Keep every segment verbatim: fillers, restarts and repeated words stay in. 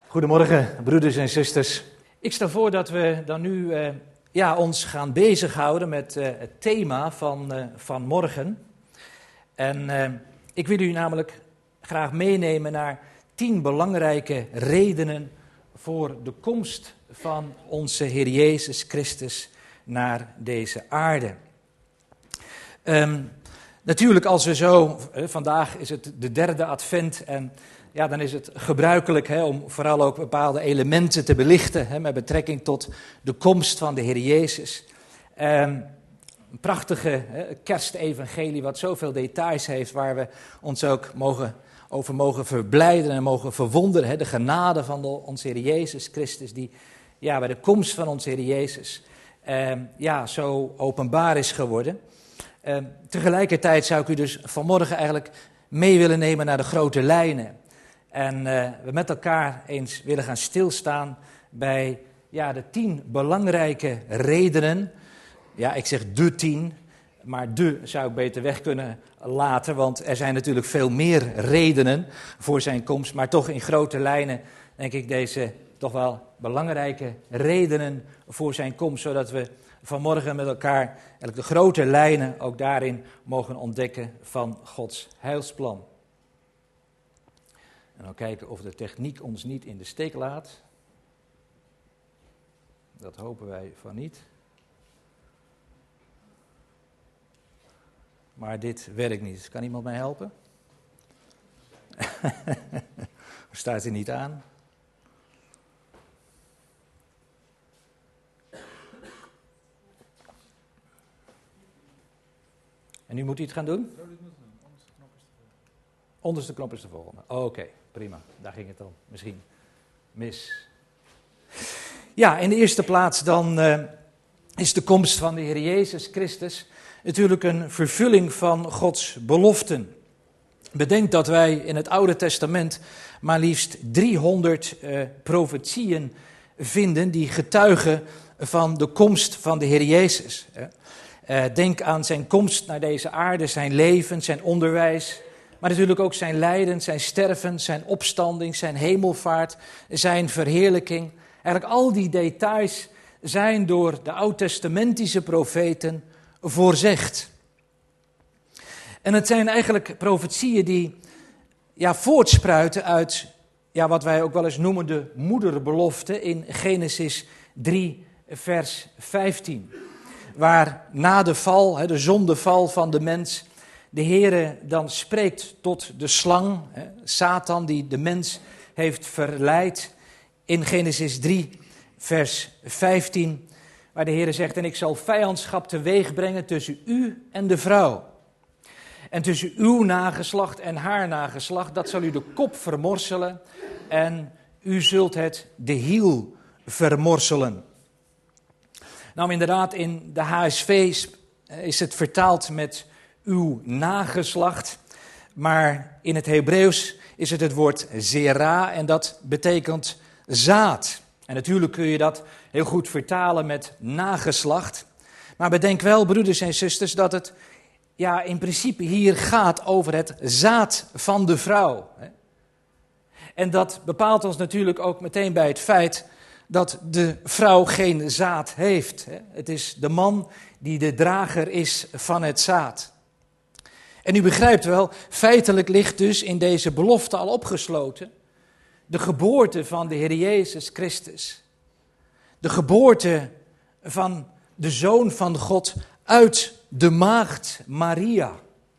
Goedemorgen, broeders en zusters. Ik stel voor dat we dan nu uh, ja, ons gaan bezighouden met uh, het thema van, uh, van morgen. En uh, ik wil u namelijk graag meenemen naar tien belangrijke redenen voor de komst van onze Heer Jezus Christus naar deze aarde. Um, natuurlijk als we zo, uh, vandaag is het de derde advent en ja, dan is het gebruikelijk hè, om vooral ook bepaalde elementen te belichten hè, met betrekking tot de komst van de Heer Jezus. Um, een prachtige hè, kerstevangelie wat zoveel details heeft waar we ons ook mogen, over mogen verblijden en mogen verwonderen. Hè, de genade van de, onze Heer Jezus Christus die ja, bij de komst van onze Heer Jezus um, ja, zo openbaar is geworden. Um, tegelijkertijd zou ik u dus vanmorgen eigenlijk mee willen nemen naar de grote lijnen. En uh, we met elkaar eens willen gaan stilstaan bij ja, de tien belangrijke redenen. Ja, ik zeg de tien, maar de zou ik beter weg kunnen laten, want er zijn natuurlijk veel meer redenen voor zijn komst. Maar toch in grote lijnen denk ik deze toch wel belangrijke redenen voor zijn komst, zodat we vanmorgen met elkaar eigenlijk de grote lijnen ook daarin mogen ontdekken van Gods heilsplan. En dan kijken of de techniek ons niet in de steek laat. Dat hopen wij van niet. Maar dit werkt niet. Kan iemand mij helpen? Staat hij niet aan? En nu moet hij het gaan doen? Onderste knop is de volgende. Oké, okay, prima. Daar ging het dan misschien mis. Ja, in de eerste plaats dan uh, is de komst van de Heer Jezus Christus natuurlijk een vervulling van Gods beloften. Bedenk dat wij in het Oude Testament maar liefst driehonderd uh, profetieën vinden die getuigen van de komst van de Heer Jezus. Uh, denk aan zijn komst naar deze aarde, zijn leven, zijn onderwijs. Maar natuurlijk ook zijn lijden, zijn sterven, zijn opstanding, zijn hemelvaart, zijn verheerlijking. Eigenlijk al die details zijn door de oud-testamentische profeten voorzegd. En het zijn eigenlijk profetieën die ja, voortspruiten uit ja, wat wij ook wel eens noemen de moederbelofte in Genesis drie vers vijftien. Waar na de val, de zondeval van de mens, de Heere dan spreekt tot de slang, Satan die de mens heeft verleid in Genesis drie vers vijftien. Waar de Heere zegt, en ik zal vijandschap teweeg brengen tussen u en de vrouw. En tussen uw nageslacht en haar nageslacht, dat zal u de kop vermorselen en u zult het de hiel vermorselen. Nou inderdaad, in de H S V is het vertaald met uw nageslacht, maar in het Hebreeuws is het het woord zera en dat betekent zaad. En natuurlijk kun je dat heel goed vertalen met nageslacht. Maar bedenk wel, broeders en zusters, dat het ja, in principe hier gaat over het zaad van de vrouw. En dat bepaalt ons natuurlijk ook meteen bij het feit dat de vrouw geen zaad heeft. Het is de man die de drager is van het zaad. En u begrijpt wel, feitelijk ligt dus in deze belofte al opgesloten de geboorte van de Heer Jezus Christus. De geboorte van de Zoon van God uit de maagd Maria.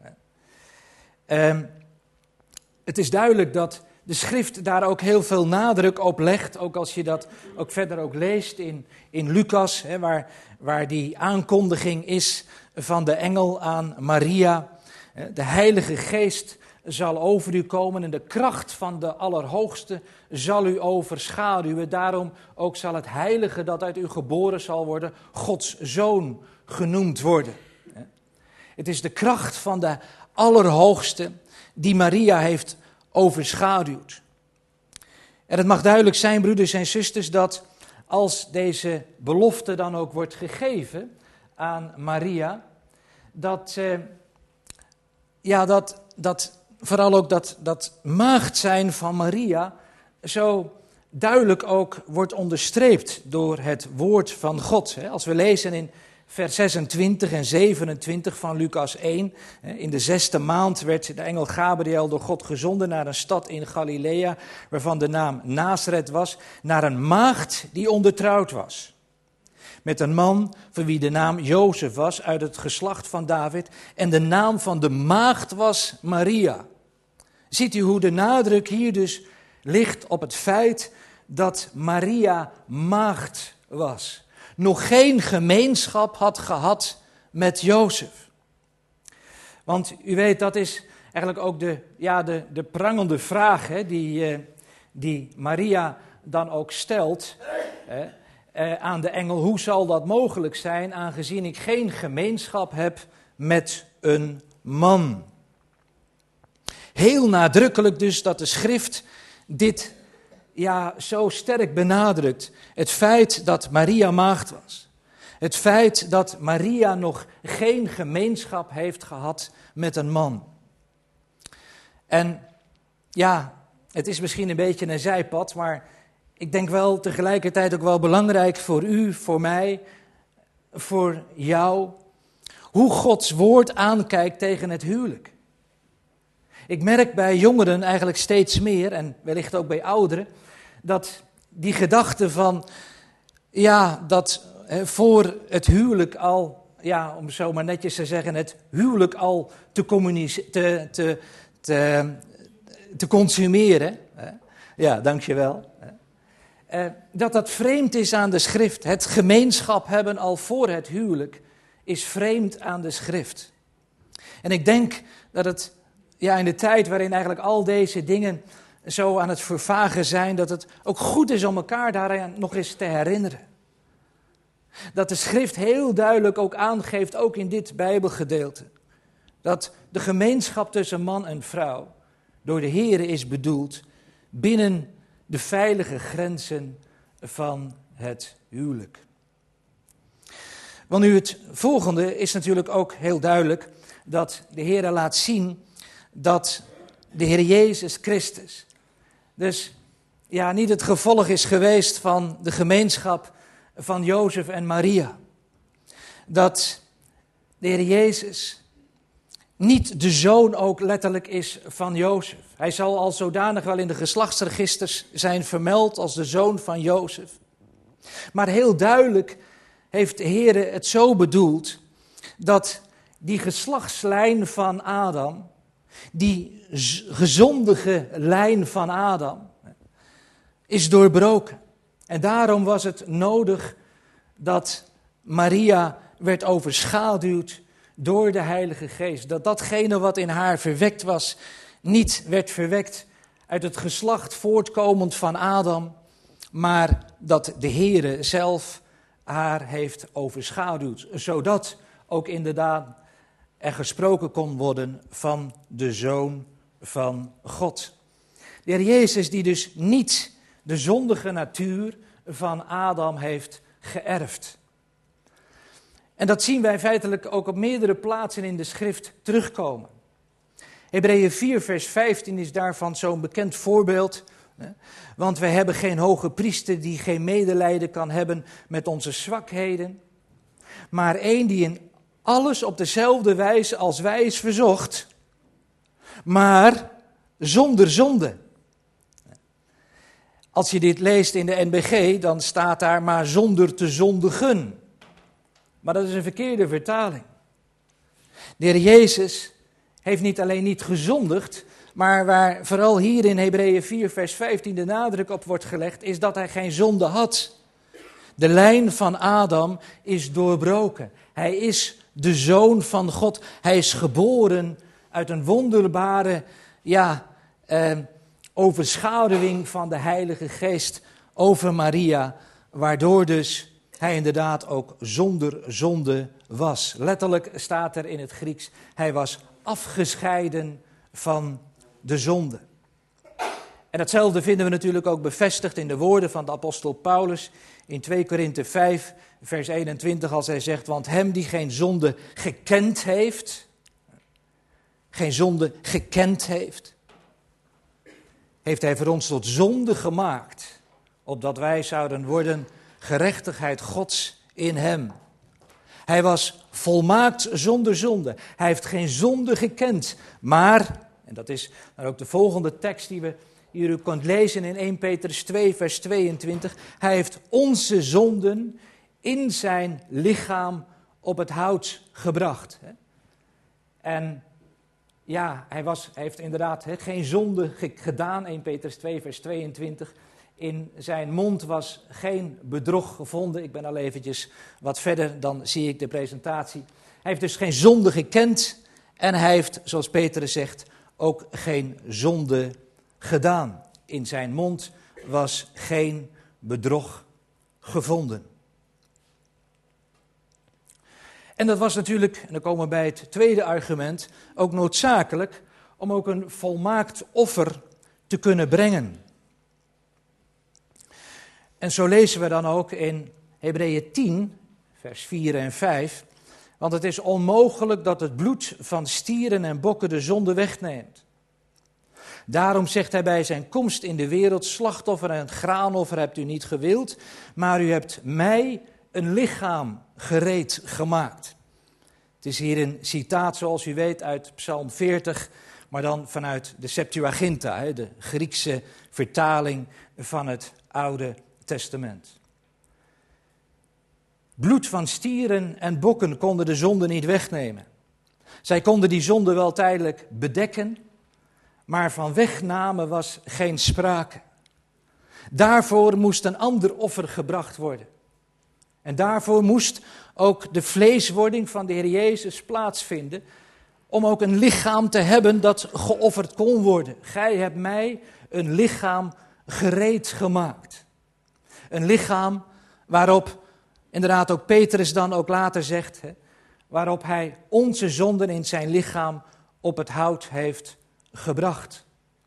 Um, het is duidelijk dat de schrift daar ook heel veel nadruk op legt. Ook als je dat ook verder ook leest in, in Lucas, hè, waar, waar die aankondiging is van de engel aan Maria. De Heilige Geest zal over u komen en de kracht van de Allerhoogste zal u overschaduwen. Daarom ook zal het heilige dat uit u geboren zal worden, Gods Zoon genoemd worden. Het is de kracht van de Allerhoogste die Maria heeft overschaduwd. En het mag duidelijk zijn, broeders en zusters, dat als deze belofte dan ook wordt gegeven aan Maria, dat, eh, ja, dat, dat vooral ook dat, dat maagd zijn van Maria zo duidelijk ook wordt onderstreept door het woord van God. Als we lezen in vers zesentwintig en zevenentwintig van Lucas één. In de zesde maand werd de engel Gabriel door God gezonden naar een stad in Galilea, waarvan de naam Nazareth was, naar een maagd die ondertrouwd was. Met een man voor wie de naam Jozef was, uit het geslacht van David. En de naam van de maagd was Maria. Ziet u hoe de nadruk hier dus ligt op het feit dat Maria maagd was. Nog geen gemeenschap had gehad met Jozef. Want u weet, dat is eigenlijk ook de, ja, de, de prangende vraag hè, die, uh, die Maria dan ook stelt uh, uh, aan de engel. Hoe zal dat mogelijk zijn, aangezien ik geen gemeenschap heb met een man? Heel nadrukkelijk dus dat de schrift dit ja, zo sterk benadrukt. Het feit dat Maria maagd was. Het feit dat Maria nog geen gemeenschap heeft gehad met een man. En ja, het is misschien een beetje een zijpad, maar ik denk wel tegelijkertijd ook wel belangrijk voor u, voor mij, voor jou, hoe Gods woord aankijkt tegen het huwelijk. Ik merk bij jongeren eigenlijk steeds meer, en wellicht ook bij ouderen, dat die gedachte van, ja, dat hè, voor het huwelijk al, ja, om zo maar netjes te zeggen, het huwelijk al te, communice- te, te, te, te consumeren, hè, ja, dankjewel, hè, eh, dat dat vreemd is aan de schrift. Het gemeenschap hebben al voor het huwelijk is vreemd aan de schrift. En ik denk dat het, ja, in de tijd waarin eigenlijk al deze dingen zo aan het vervagen zijn, dat het ook goed is om elkaar daaraan nog eens te herinneren. Dat de schrift heel duidelijk ook aangeeft, ook in dit Bijbelgedeelte, dat de gemeenschap tussen man en vrouw door de Here is bedoeld binnen de veilige grenzen van het huwelijk. Want nu het volgende is natuurlijk ook heel duidelijk dat de Here laat zien dat de Heer Jezus Christus dus ja, niet het gevolg is geweest van de gemeenschap van Jozef en Maria. Dat de Heer Jezus niet de zoon ook letterlijk is van Jozef. Hij zal al zodanig wel in de geslachtsregisters zijn vermeld als de zoon van Jozef. Maar heel duidelijk heeft de Heer het zo bedoeld dat die geslachtslijn van Adam, die gezondige lijn van Adam, is doorbroken. En daarom was het nodig dat Maria werd overschaduwd door de Heilige Geest. Dat datgene wat in haar verwekt was, niet werd verwekt uit het geslacht voortkomend van Adam, maar dat de Heere zelf haar heeft overschaduwd. Zodat ook inderdaad er gesproken kon worden van de Zoon van God. De Heer Jezus die dus niet de zondige natuur van Adam heeft geërfd. En dat zien wij feitelijk ook op meerdere plaatsen in de schrift terugkomen. Hebreeën vier vers vijftien is daarvan zo'n bekend voorbeeld. Want wij hebben geen hoge priester die geen medelijden kan hebben met onze zwakheden. Maar één die in alles op dezelfde wijze als wij is verzocht, maar zonder zonde. Als je dit leest in de N B G, dan staat daar maar zonder te zondigen. Maar dat is een verkeerde vertaling. De Heer Jezus heeft niet alleen niet gezondigd, maar waar vooral hier in Hebreeën vier vers vijftien de nadruk op wordt gelegd, is dat hij geen zonde had. De lijn van Adam is doorbroken. Hij is de Zoon van God. Hij is geboren uit een wonderbare ja, eh, overschaduwing van de Heilige Geest over Maria, waardoor dus hij inderdaad ook zonder zonde was. Letterlijk staat er in het Grieks, hij was afgescheiden van de zonde. En datzelfde vinden we natuurlijk ook bevestigd in de woorden van de apostel Paulus in twee Korinthe vijf, vers eenentwintig, als hij zegt, want hem die geen zonde gekend heeft, geen zonde gekend heeft, heeft hij voor ons tot zonde gemaakt, opdat wij zouden worden gerechtigheid Gods in hem. Hij was volmaakt zonder zonde. Hij heeft geen zonde gekend. Maar, en dat is dan ook de volgende tekst die we hier u kunt lezen in eerste Petrus twee, vers tweeëntwintig. Hij heeft onze zonden in zijn lichaam op het hout gebracht. En ja, hij, was, hij heeft inderdaad he, geen zonde gedaan. eerste Petrus twee, vers tweeëntwintig. In zijn mond was geen bedrog gevonden. Ik ben al eventjes wat verder, dan zie ik de presentatie. Hij heeft dus geen zonde gekend. En hij heeft, zoals Petrus zegt, ook geen zonde gedaan. In zijn mond was geen bedrog gevonden. En dat was natuurlijk, en dan komen we bij het tweede argument, ook noodzakelijk om ook een volmaakt offer te kunnen brengen. En zo lezen we dan ook in Hebreeën tien, vers vier en vijf. Want het is onmogelijk dat het bloed van stieren en bokken de zonde wegneemt. Daarom zegt hij bij zijn komst in de wereld, slachtoffer en graanoffer hebt u niet gewild, maar u hebt mij een lichaam gereed gemaakt. Het is hier een citaat, zoals u weet, uit Psalm veertig, maar dan vanuit de Septuaginta, de Griekse vertaling van het Oude Testament. Bloed van stieren en bokken konden de zonde niet wegnemen. Zij konden die zonde wel tijdelijk bedekken, maar van wegname was geen sprake. Daarvoor moest een ander offer gebracht worden. En daarvoor moest ook de vleeswording van de Heer Jezus plaatsvinden, om ook een lichaam te hebben dat geofferd kon worden. Gij hebt mij een lichaam gereed gemaakt. Een lichaam waarop, inderdaad ook Petrus dan ook later zegt, hè, waarop hij onze zonden in zijn lichaam op het hout heeft gebracht.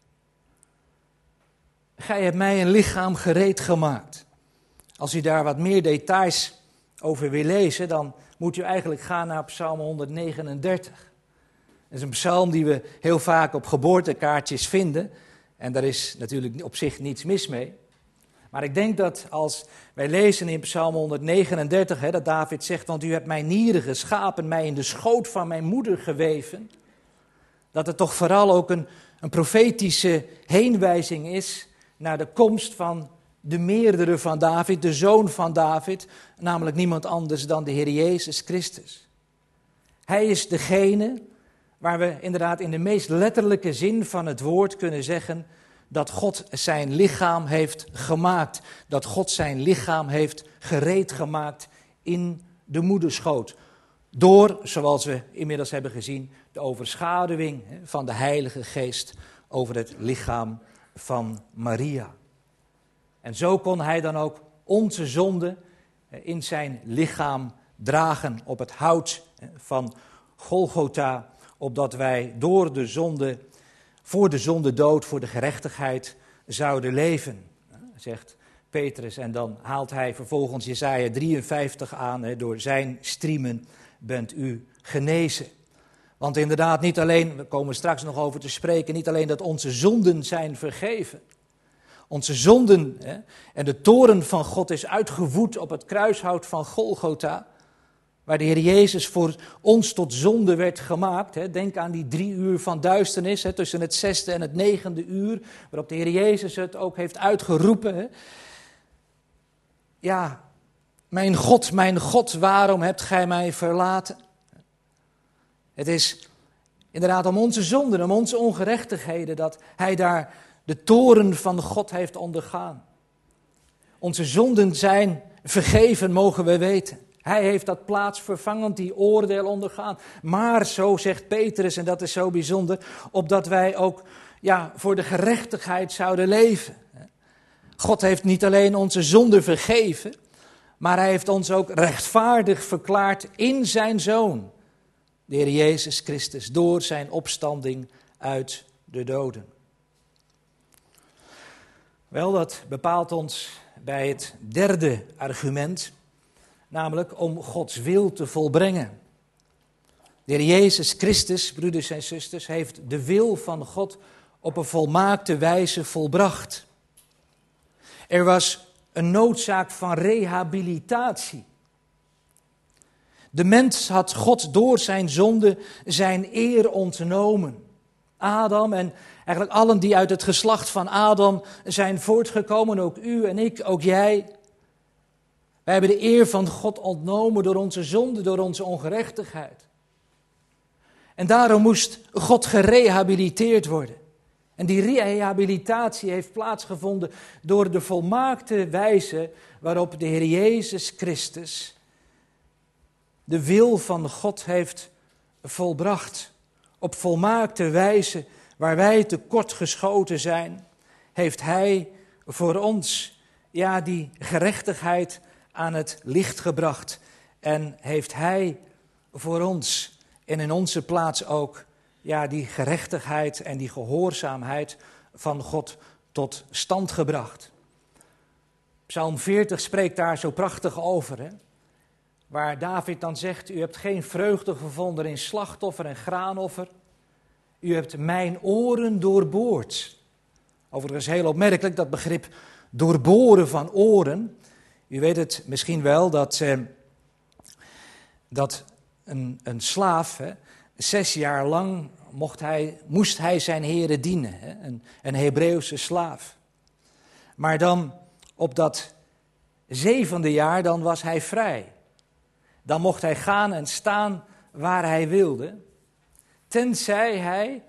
Gij hebt mij een lichaam gereed gemaakt. Als u daar wat meer details over wil lezen, dan moet u eigenlijk gaan naar Psalm honderdnegenendertig. Dat is een psalm die we heel vaak op geboortekaartjes vinden. En daar is natuurlijk op zich niets mis mee. Maar ik denk dat als wij lezen in Psalm honderdnegenendertig, hè, dat David zegt, want u hebt mijn nieren geschapen, mij in de schoot van mijn moeder geweven. Dat het toch vooral ook een, een profetische heenwijzing is naar de komst van de meerdere van David, de zoon van David, namelijk niemand anders dan de Heer Jezus Christus. Hij is degene waar we inderdaad in de meest letterlijke zin van het woord kunnen zeggen dat God zijn lichaam heeft gemaakt. Dat God zijn lichaam heeft gereed gemaakt in de moederschoot. Door, zoals we inmiddels hebben gezien, de overschaduwing van de Heilige Geest over het lichaam van Maria. En zo kon hij dan ook onze zonde in zijn lichaam dragen op het hout van Golgotha, opdat wij door de zonde, voor de zonde dood, voor de gerechtigheid zouden leven, zegt Petrus. En dan haalt hij vervolgens Jesaja drieënvijftig aan, door zijn striemen bent u genezen. Want inderdaad, niet alleen, we komen straks nog over te spreken, niet alleen dat onze zonden zijn vergeven. Onze zonden hè, en de toorn van God is uitgewoed op het kruishout van Golgotha, waar de Heer Jezus voor ons tot zonde werd gemaakt. Hè. Denk aan die drie uur van duisternis, hè, tussen het zesde en het negende uur, waarop de Heer Jezus het ook heeft uitgeroepen. Hè. Ja, mijn God, mijn God, waarom hebt gij mij verlaten? Het is inderdaad om onze zonden, om onze ongerechtigheden, dat hij daar de toorn van God heeft ondergaan. Onze zonden zijn vergeven, mogen we weten. Hij heeft dat plaatsvervangend, die oordeel ondergaan. Maar, zo zegt Petrus, en dat is zo bijzonder, opdat wij ook ja, voor de gerechtigheid zouden leven. God heeft niet alleen onze zonden vergeven, maar hij heeft ons ook rechtvaardig verklaard in zijn Zoon, de Heer Jezus Christus, door zijn opstanding uit de doden. Wel, dat bepaalt ons bij het derde argument, namelijk om Gods wil te volbrengen. De Heer Jezus Christus, broeders en zusters, heeft de wil van God op een volmaakte wijze volbracht. Er was een noodzaak van rehabilitatie. De mens had God door zijn zonde zijn eer ontnomen. Adam en eigenlijk allen die uit het geslacht van Adam zijn voortgekomen, ook u en ik, ook jij. Wij hebben de eer van God ontnomen door onze zonde, door onze ongerechtigheid. En daarom moest God gerehabiliteerd worden. En die rehabilitatie heeft plaatsgevonden door de volmaakte wijze waarop de Heer Jezus Christus de wil van God heeft volbracht. Op volmaakte wijze waar wij tekortgeschoten zijn, heeft Hij voor ons ja, die gerechtigheid aan het licht gebracht. En heeft Hij voor ons en in onze plaats ook ja, die gerechtigheid en die gehoorzaamheid van God tot stand gebracht. Psalm veertig spreekt daar zo prachtig over, hè? Waar David dan zegt, u hebt geen vreugde gevonden in slachtoffer en graanoffer. U hebt mijn oren doorboord. Overigens heel opmerkelijk dat begrip doorboren van oren. U weet het misschien wel dat, eh, dat een, een slaaf, hè, zes jaar lang mocht hij, moest hij zijn heren dienen. Hè, een, een Hebreeuwse slaaf. Maar dan op dat zevende jaar, dan was hij vrij. Dan mocht hij gaan en staan waar hij wilde. Tenzij hij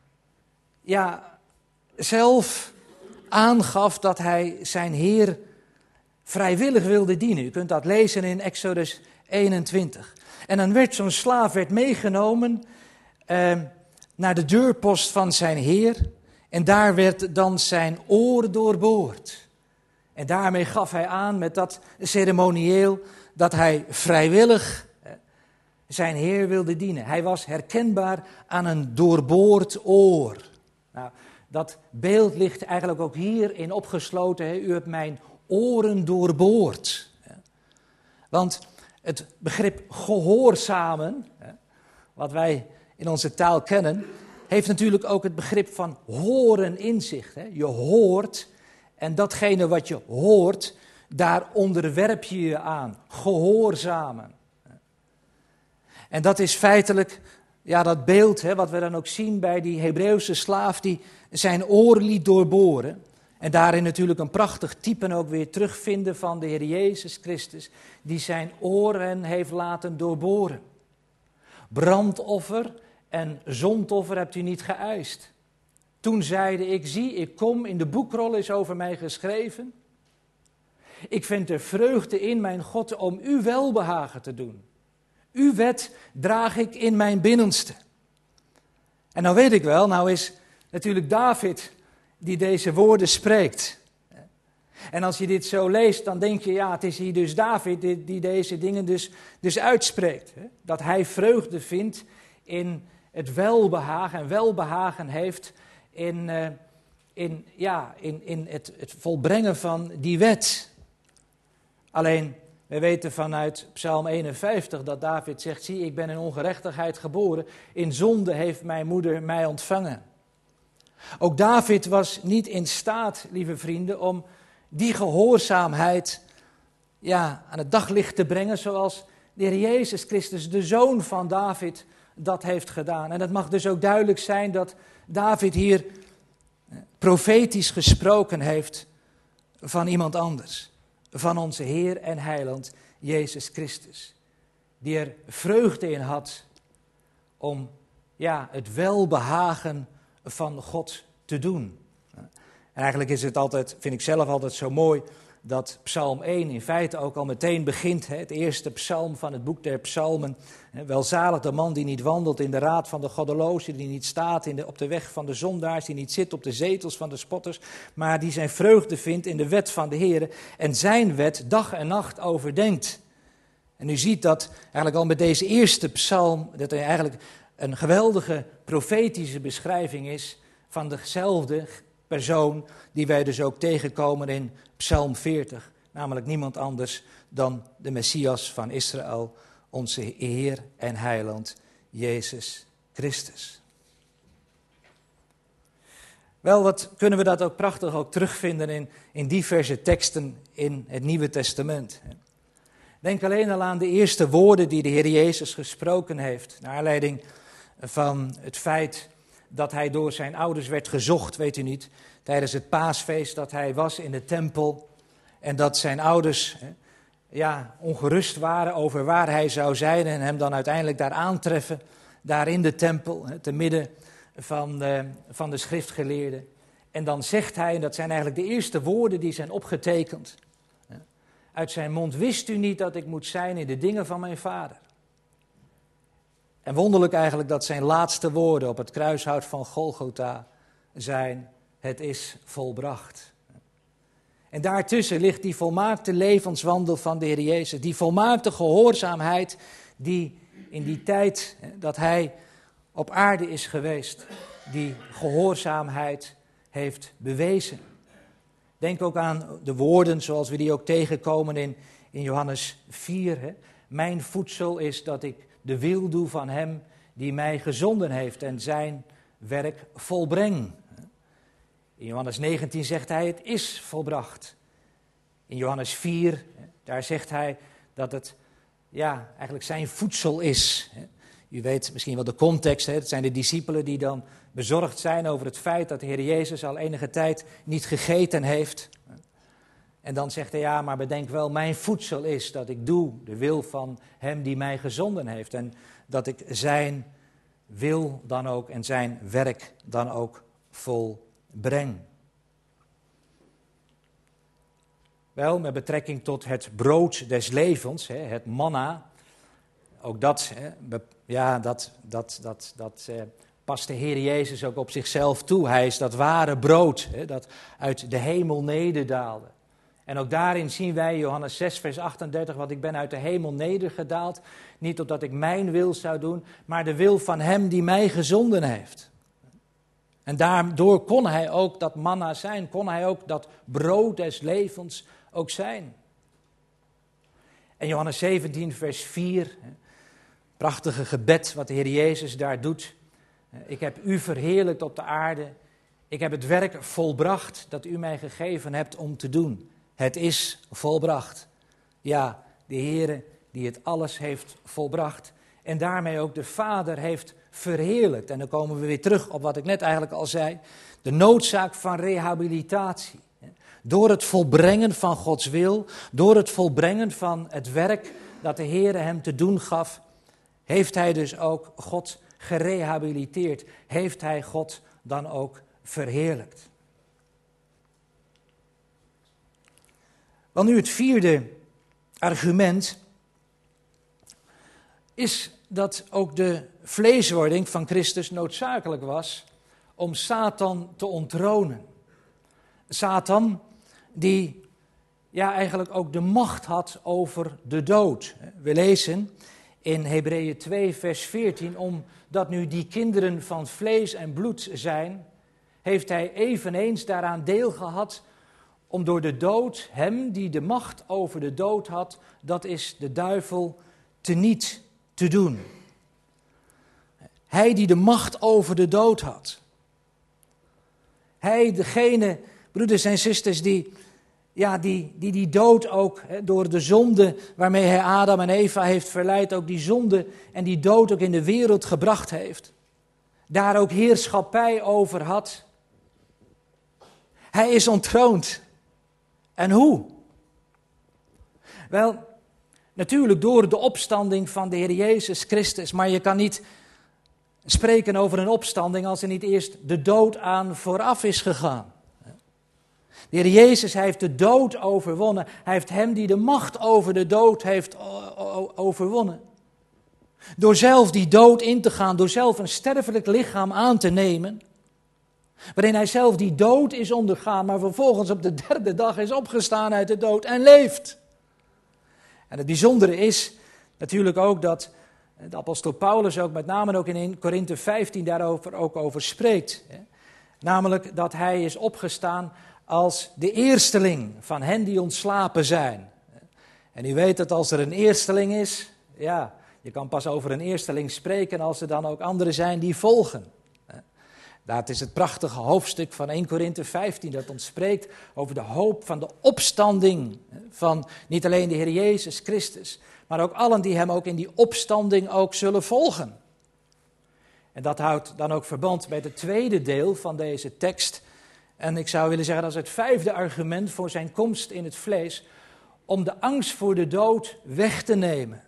ja, zelf aangaf dat hij zijn Heer vrijwillig wilde dienen. U kunt dat lezen in Exodus eenentwintig. En dan werd zo'n slaaf werd meegenomen eh, naar de deurpost van zijn Heer. En daar werd dan zijn oor doorboord. En daarmee gaf hij aan met dat ceremonieel dat hij vrijwillig zijn Heer wilde dienen. Hij was herkenbaar aan een doorboord oor. Nou, dat beeld ligt eigenlijk ook hierin opgesloten. Hè? U hebt mijn oren doorboord. Want het begrip gehoorzamen, wat wij in onze taal kennen, heeft natuurlijk ook het begrip van horen in zich. Je hoort en datgene wat je hoort, daar onderwerp je je aan. Gehoorzamen. En dat is feitelijk ja, dat beeld hè, wat we dan ook zien bij die Hebreeuwse slaaf die zijn oor liet doorboren. En daarin natuurlijk een prachtig type ook weer terugvinden van de Heer Jezus Christus, die zijn oren heeft laten doorboren. Brandoffer en zondoffer hebt u niet geëist. Toen zeide ik, zie, ik kom, in de boekrol is over mij geschreven. Ik vind er vreugde in, mijn God, om uw welbehagen te doen. Uw wet draag ik in mijn binnenste. En nou weet ik wel, nou is natuurlijk David die deze woorden spreekt. En als je dit zo leest, dan denk je, ja, het is hier dus David die, die deze dingen dus, dus uitspreekt. Hè? Dat hij vreugde vindt in het welbehagen en welbehagen heeft in, uh, in, ja, in, in het, het volbrengen van die wet. Alleen, we weten vanuit Psalm eenenvijftig dat David zegt, zie, ik ben in ongerechtigheid geboren, in zonde heeft mijn moeder mij ontvangen. Ook David was niet in staat, lieve vrienden, om die gehoorzaamheid ja, aan het daglicht te brengen zoals de Heer Jezus Christus, de Zoon van David, dat heeft gedaan. En het mag dus ook duidelijk zijn dat David hier profetisch gesproken heeft van iemand anders. Van onze Heer en Heiland, Jezus Christus. Die er vreugde in had om ja, het welbehagen van God te doen. En eigenlijk is het altijd, vind ik zelf altijd zo mooi, dat Psalm één in feite ook al meteen begint. Hè, het eerste psalm van het boek der psalmen. Hè, welzalig de man die niet wandelt in de raad van de goddelozen, die niet staat in de, op de weg van de zondaars, die niet zit op de zetels van de spotters, maar die zijn vreugde vindt in de wet van de Heer en zijn wet dag en nacht overdenkt. En u ziet dat eigenlijk al met deze eerste psalm, dat er eigenlijk een geweldige profetische beschrijving is van dezelfde persoon die wij dus ook tegenkomen in Psalm veertig. Namelijk niemand anders dan de Messias van Israël, onze Heer en Heiland, Jezus Christus. Wel, wat kunnen we dat ook prachtig ook terugvinden in, in diverse teksten in het Nieuwe Testament. Denk alleen al aan de eerste woorden die de Heer Jezus gesproken heeft, naar aanleiding van het feit dat hij door zijn ouders werd gezocht, weet u niet, tijdens het paasfeest dat hij was in de tempel en dat zijn ouders ja, ongerust waren over waar hij zou zijn en hem dan uiteindelijk daar aantreffen, daar in de tempel, te midden van de, van de schriftgeleerden. En dan zegt hij, en dat zijn eigenlijk de eerste woorden die zijn opgetekend uit zijn mond: wist u niet dat ik moet zijn in de dingen van mijn vader? En wonderlijk eigenlijk dat zijn laatste woorden op het kruishout van Golgotha zijn: het is volbracht. En daartussen ligt die volmaakte levenswandel van de Heer Jezus, die volmaakte gehoorzaamheid die in die tijd dat hij op aarde is geweest, die gehoorzaamheid heeft bewezen. Denk ook aan de woorden zoals we die ook tegenkomen in, in Johannes vier. Hè. Mijn voedsel is dat ik de wil doe van hem die mij gezonden heeft en zijn werk volbreng. In Johannes negentien zegt hij: het is volbracht. In Johannes vier, daar zegt hij dat het ja, eigenlijk zijn voedsel is. U weet misschien wel de context, hè? Het zijn de discipelen die dan bezorgd zijn over het feit dat de Heer Jezus al enige tijd niet gegeten heeft. En dan zegt hij: ja, maar bedenk wel, mijn voedsel is dat ik doe de wil van hem die mij gezonden heeft. En dat ik zijn wil dan ook en zijn werk dan ook volbreng. Wel, met betrekking tot het brood des levens, hè, het manna, ook dat, hè, ja, dat, dat, dat, dat eh, past de Heer Jezus ook op zichzelf toe. Hij is dat ware brood, hè, dat uit de hemel nederdaalde. En ook daarin zien wij, Johannes zes, vers achtendertig, want ik ben uit de hemel nedergedaald, niet opdat ik mijn wil zou doen, maar de wil van hem die mij gezonden heeft. En daardoor kon hij ook dat manna zijn, kon hij ook dat brood des levens ook zijn. En Johannes zeventien, vers vier, prachtige gebed wat de Heer Jezus daar doet. Ik heb u verheerlijkt op de aarde, ik heb het werk volbracht dat u mij gegeven hebt om te doen. Het is volbracht. Ja, de Heere die het alles heeft volbracht en daarmee ook de Vader heeft verheerlijkt. En dan komen we weer terug op wat ik net eigenlijk al zei. De noodzaak van rehabilitatie. Door het volbrengen van Gods wil, door het volbrengen van het werk dat de Heere hem te doen gaf, heeft hij dus ook God gerehabiliteerd. Heeft hij God dan ook verheerlijkt. Want nu het vierde argument is dat ook de vleeswording van Christus noodzakelijk was om Satan te onttronen. Satan die ja, eigenlijk ook de macht had over de dood. We lezen in Hebreeën twee vers veertien, omdat nu die kinderen van vlees en bloed zijn, heeft hij eveneens daaraan deel gehad om door de dood hem die de macht over de dood had, dat is de duivel, teniet te doen. Hij die de macht over de dood had. Hij, degene, broeders en zusters, die ja, die, die, die dood ook he, door de zonde waarmee hij Adam en Eva heeft verleid, ook die zonde en die dood ook in de wereld gebracht heeft. Daar ook heerschappij over had. Hij is ontroond. En hoe? Wel, natuurlijk door de opstanding van de Heer Jezus Christus, maar je kan niet spreken over een opstanding als er niet eerst de dood aan vooraf is gegaan. De Heer Jezus, hij heeft de dood overwonnen. Hij heeft hem die de macht over de dood heeft overwonnen. Door zelf die dood in te gaan, door zelf een sterfelijk lichaam aan te nemen, waarin hij zelf die dood is ondergaan, maar vervolgens op de derde dag is opgestaan uit de dood en leeft. En het bijzondere is natuurlijk ook dat de apostel Paulus ook met name ook in Korinthe vijftien daarover ook over spreekt. Namelijk dat hij is opgestaan als de eersteling van hen die ontslapen zijn. En u weet dat als er een eersteling is, ja, je kan pas over een eersteling spreken als er dan ook anderen zijn die volgen. Dat is het prachtige hoofdstuk van Eerste Korinthe vijftien, dat ons spreekt over de hoop van de opstanding van niet alleen de Heer Jezus Christus, maar ook allen die hem ook in die opstanding ook zullen volgen. En dat houdt dan ook verband met het tweede deel van deze tekst. En ik zou willen zeggen, dat is het vijfde argument voor zijn komst in het vlees, om de angst voor de dood weg te nemen.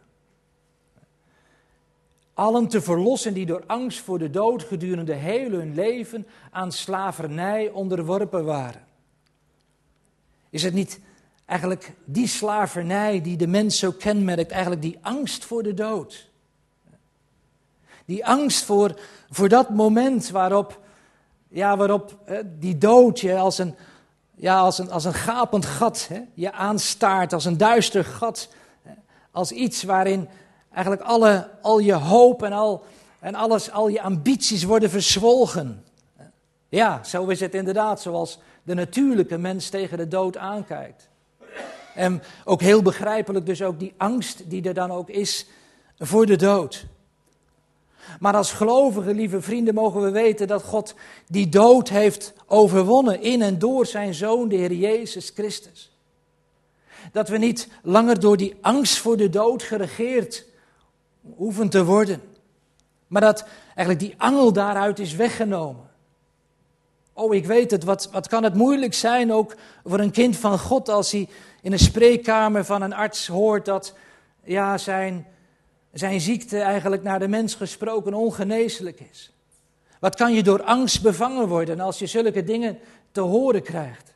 Allen te verlossen die door angst voor de dood gedurende heel hun leven aan slavernij onderworpen waren. Is het niet eigenlijk die slavernij die de mens zo kenmerkt, eigenlijk die angst voor de dood? Die angst voor, voor dat moment waarop, ja, waarop hè, die dood je als een, ja, als een, als een gapend gat hè, je aanstaart, als een duister gat, hè, als iets waarin eigenlijk alle, al je hoop en, al, en alles, al je ambities worden verzwolgen. Ja, zo is het inderdaad, zoals de natuurlijke mens tegen de dood aankijkt. En ook heel begrijpelijk dus ook die angst die er dan ook is voor de dood. Maar als gelovigen, lieve vrienden, mogen we weten dat God die dood heeft overwonnen in en door zijn Zoon, de Heer Jezus Christus. Dat we niet langer door die angst voor de dood geregeerd hoeven te worden. Maar dat eigenlijk die angel daaruit is weggenomen. Oh, ik weet het, wat, wat kan het moeilijk zijn ook voor een kind van God als hij in een spreekkamer van een arts hoort dat ja, zijn, zijn ziekte eigenlijk naar de mens gesproken ongeneeslijk is. Wat kan je door angst bevangen worden als je zulke dingen te horen krijgt?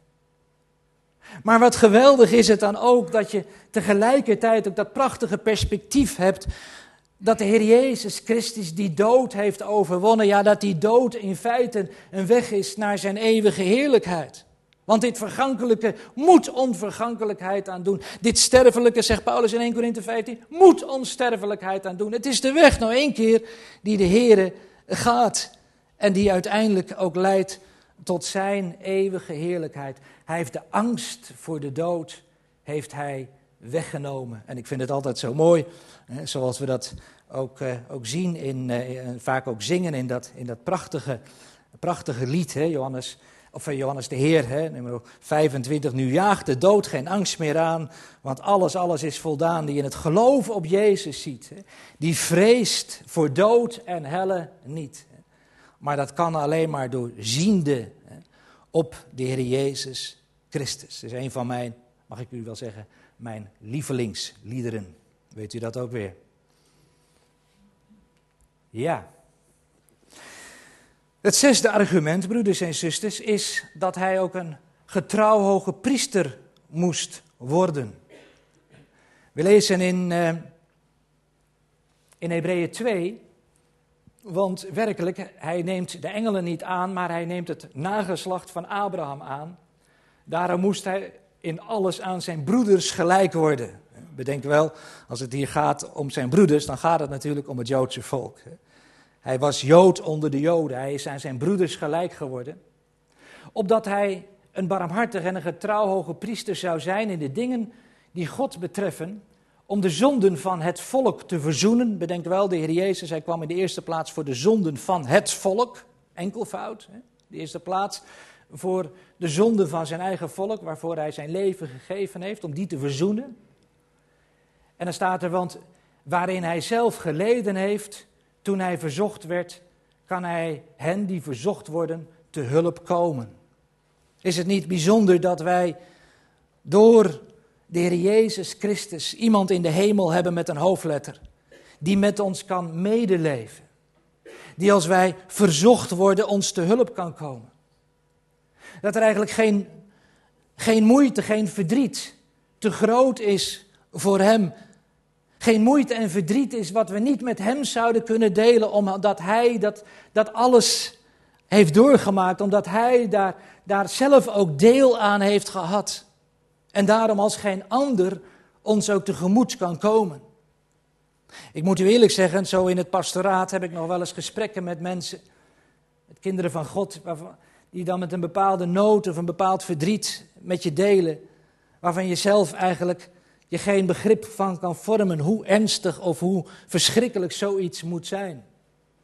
Maar wat geweldig is het dan ook dat je tegelijkertijd ook dat prachtige perspectief hebt dat de Heer Jezus Christus die dood heeft overwonnen. Ja, dat die dood in feite een weg is naar zijn eeuwige heerlijkheid. Want dit vergankelijke moet onvergankelijkheid aandoen. Dit sterfelijke, zegt Paulus in Eerste Korinthe vijftien, moet onsterfelijkheid aandoen. Het is de weg nou één keer die de Heer gaat. En die uiteindelijk ook leidt tot zijn eeuwige heerlijkheid. Hij heeft de angst voor de dood, heeft hij weggenomen. En ik vind het altijd zo mooi, hè, zoals we dat ook, uh, ook zien, in, uh, vaak ook zingen in dat, in dat prachtige, prachtige lied, hè, Johannes, of uh, Johannes de Heer, hè, nummer vijfentwintig. Nu jaagt de dood geen angst meer aan, want alles, alles is voldaan. Die in het geloof op Jezus ziet, hè, die vreest voor dood en helle niet. Hè. Maar dat kan alleen maar door ziende hè, op de Heer Jezus Christus. Dat is een van mijn, mag ik u wel zeggen, mijn lievelingsliederen. Weet u dat ook weer? Ja. Het zesde argument, broeders en zusters, is dat hij ook een getrouw hoge priester moest worden. We lezen in, uh, in Hebreeën twee, want werkelijk, hij neemt de engelen niet aan, maar hij neemt het nageslacht van Abraham aan. Daarom moest hij in alles aan zijn broeders gelijk worden. Bedenk wel, als het hier gaat om zijn broeders, dan gaat het natuurlijk om het Joodse volk. Hij was Jood onder de Joden, hij is aan zijn broeders gelijk geworden. Opdat hij een barmhartig en een getrouw hoge priester zou zijn in de dingen die God betreffen, om de zonden van het volk te verzoenen. Bedenk wel, de Heer Jezus, hij kwam in de eerste plaats voor de zonden van het volk, enkelvoud, de eerste plaats voor de zonde van zijn eigen volk, waarvoor hij zijn leven gegeven heeft, om die te verzoenen. En dan staat er, want waarin hij zelf geleden heeft, toen hij verzocht werd, kan hij hen die verzocht worden te hulp komen. Is het niet bijzonder dat wij door de Heer Jezus Christus iemand in de hemel hebben met een hoofdletter, die met ons kan medeleven, die als wij verzocht worden ons te hulp kan komen. Dat er eigenlijk geen, geen moeite, geen verdriet te groot is voor hem. Geen moeite en verdriet is wat we niet met hem zouden kunnen delen, omdat hij dat, dat alles heeft doorgemaakt, omdat hij daar, daar zelf ook deel aan heeft gehad. En daarom als geen ander ons ook tegemoet kan komen. Ik moet u eerlijk zeggen, zo in het pastoraat heb ik nog wel eens gesprekken met mensen, met kinderen van God, waarvan, die dan met een bepaalde nood of een bepaald verdriet met je delen, waarvan je zelf eigenlijk je geen begrip van kan vormen hoe ernstig of hoe verschrikkelijk zoiets moet zijn.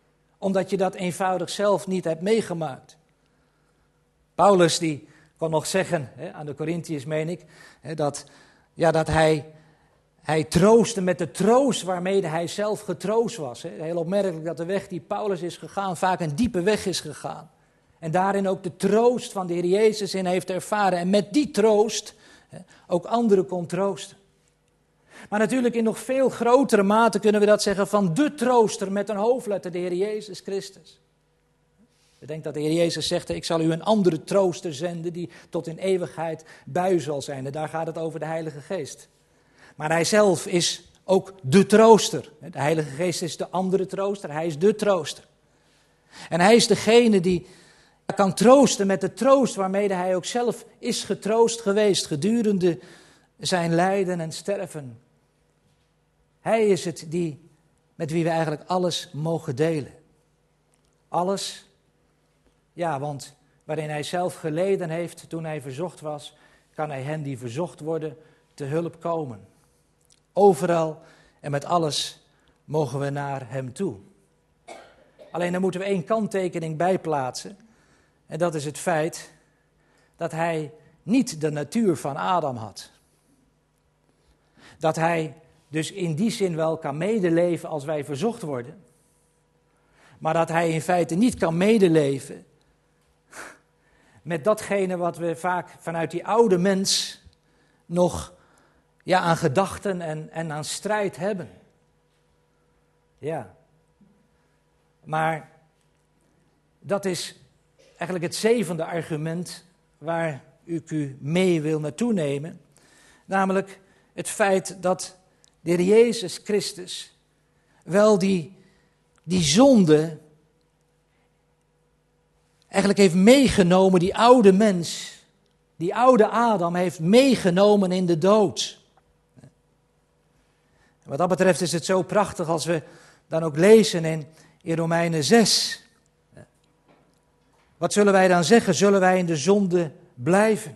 omdat je dat eenvoudig zelf niet hebt meegemaakt. Paulus die kon nog zeggen, hè, aan de Korintiërs meen ik, hè, dat, ja, dat hij, hij troostte met de troost waarmee hij zelf getroost was. Hè. Heel opmerkelijk dat de weg die Paulus is gegaan vaak een diepe weg is gegaan. En daarin ook de troost van de Heer Jezus in heeft ervaren. En met die troost hè, ook anderen kon troosten. Maar natuurlijk in nog veel grotere mate kunnen we dat zeggen van de trooster met een hoofdletter, de Heer Jezus Christus. Ik denk dat de Heer Jezus zegt, ik zal u een andere trooster zenden die tot in eeuwigheid bij u zal zijn. En daar gaat het over de Heilige Geest. Maar hij zelf is ook de trooster. De Heilige Geest is de andere trooster, hij is de trooster. En hij is degene die kan troosten met de troost waarmee hij ook zelf is getroost geweest gedurende zijn lijden en sterven. Hij is het die, met wie we eigenlijk alles mogen delen. Alles, ja, want waarin hij zelf geleden heeft toen hij verzocht was, kan hij hen die verzocht worden te hulp komen. Overal en met alles mogen we naar hem toe. Alleen daar moeten we één kanttekening bij plaatsen. En dat is het feit dat hij niet de natuur van Adam had. Dat hij dus in die zin wel kan medeleven als wij verzocht worden. Maar dat hij in feite niet kan medeleven met datgene wat we vaak vanuit die oude mens nog ja, aan gedachten en, en aan strijd hebben. Ja. Maar dat is eigenlijk het zevende argument waar ik u mee wil naartoe nemen. Namelijk het feit dat de Heer Jezus Christus wel die, die zonde eigenlijk heeft meegenomen, die oude mens, die oude Adam heeft meegenomen in de dood. Wat dat betreft is het zo prachtig als we dan ook lezen in, in Romeinen zes. Wat zullen wij dan zeggen? Zullen wij in de zonde blijven?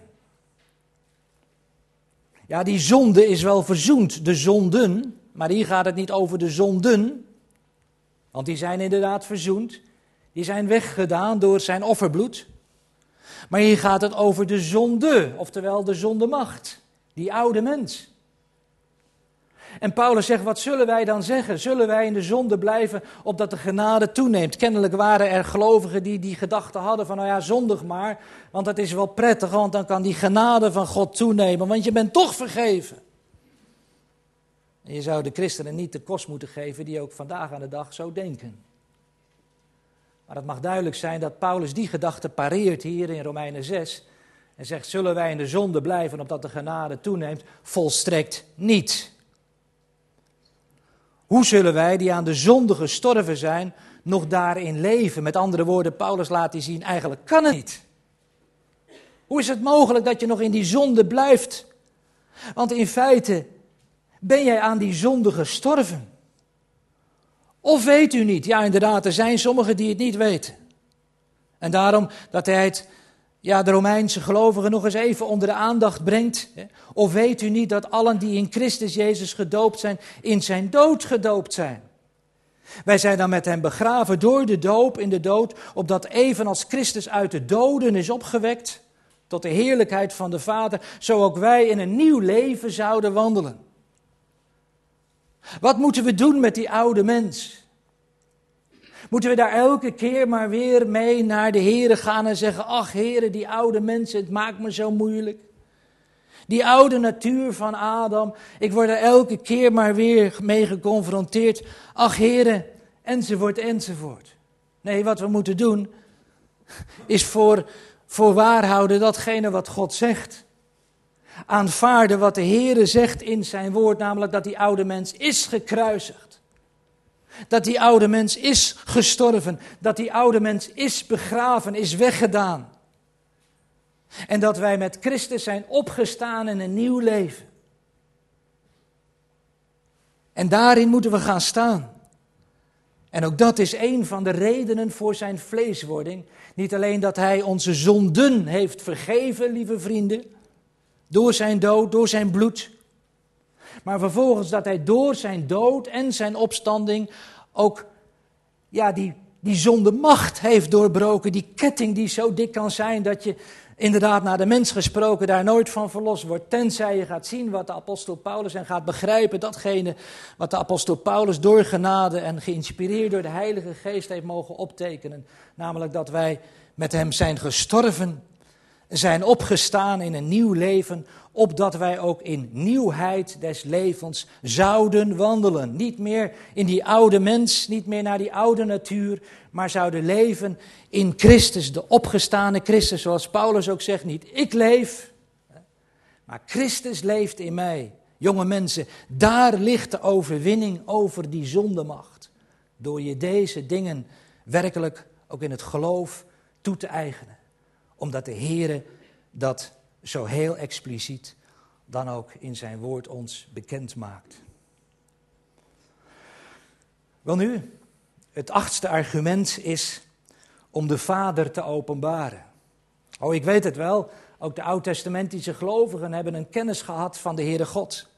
Ja, die zonde is wel verzoend, de zonden, maar hier gaat het niet over de zonden, want die zijn inderdaad verzoend, die zijn weggedaan door zijn offerbloed. Maar hier gaat het over de zonde, oftewel de zondemacht, die oude mens. En Paulus zegt, wat zullen wij dan zeggen? Zullen wij in de zonde blijven, opdat de genade toeneemt? Kennelijk waren er gelovigen die die gedachte hadden van, nou ja, zondig maar, want dat is wel prettig, want dan kan die genade van God toenemen, want je bent toch vergeven. En je zou de christenen niet de kost moeten geven die ook vandaag aan de dag zo denken. Maar het mag duidelijk zijn dat Paulus die gedachte pareert hier in Romeinen zes en zegt, zullen wij in de zonde blijven, opdat de genade toeneemt? Volstrekt niet. Hoe zullen wij, die aan de zonde gestorven zijn, nog daarin leven? Met andere woorden, Paulus laat die zien, eigenlijk kan het niet. Hoe is het mogelijk dat je nog in die zonde blijft? Want in feite ben jij aan die zonde gestorven. Of weet u niet? Ja, inderdaad, er zijn sommigen die het niet weten. En daarom dat hij het, ja, de Romeinse gelovigen nog eens even onder de aandacht brengt. Of weet u niet dat allen die in Christus Jezus gedoopt zijn, in zijn dood gedoopt zijn? Wij zijn dan met hem begraven door de doop in de dood, opdat evenals Christus uit de doden is opgewekt, tot de heerlijkheid van de Vader, zo ook wij in een nieuw leven zouden wandelen. Wat moeten we doen met die oude mens? Moeten we daar elke keer maar weer mee naar de Here gaan en zeggen, ach Here, die oude mensen, het maakt me zo moeilijk. Die oude natuur van Adam, ik word er elke keer maar weer mee geconfronteerd. Ach Here, enzovoort, enzovoort. Nee, wat we moeten doen, is voor, voor waar houden datgene wat God zegt. Aanvaarden wat de Heere zegt in zijn woord, namelijk dat die oude mens is gekruisigd. Dat die oude mens is gestorven, dat die oude mens is begraven, is weggedaan. En dat wij met Christus zijn opgestaan in een nieuw leven. En daarin moeten we gaan staan. En ook dat is een van de redenen voor zijn vleeswording. Niet alleen dat hij onze zonden heeft vergeven, lieve vrienden, door zijn dood, door zijn bloed. Maar vervolgens dat hij door zijn dood en zijn opstanding ook ja, die, die zondemacht heeft doorbroken. Die ketting die zo dik kan zijn dat je inderdaad naar de mens gesproken daar nooit van verlost wordt. Tenzij je gaat zien wat de apostel Paulus en gaat begrijpen datgene wat de apostel Paulus door genade en geïnspireerd door de Heilige Geest heeft mogen optekenen. Namelijk dat wij met hem zijn gestorven, zijn opgestaan in een nieuw leven, opdat wij ook in nieuwheid des levens zouden wandelen. Niet meer in die oude mens, niet meer naar die oude natuur, maar zouden leven in Christus, de opgestane Christus, zoals Paulus ook zegt, niet ik leef, maar Christus leeft in mij. Jonge mensen, daar ligt de overwinning over die zondemacht. Door je deze dingen werkelijk ook in het geloof toe te eigenen. Omdat de Heere dat zo heel expliciet dan ook in zijn woord ons bekend maakt. Welnu, het achtste argument is om de Vader te openbaren. Oh, ik weet het wel, ook de oud-testamentische gelovigen hebben een kennis gehad van de Heere God.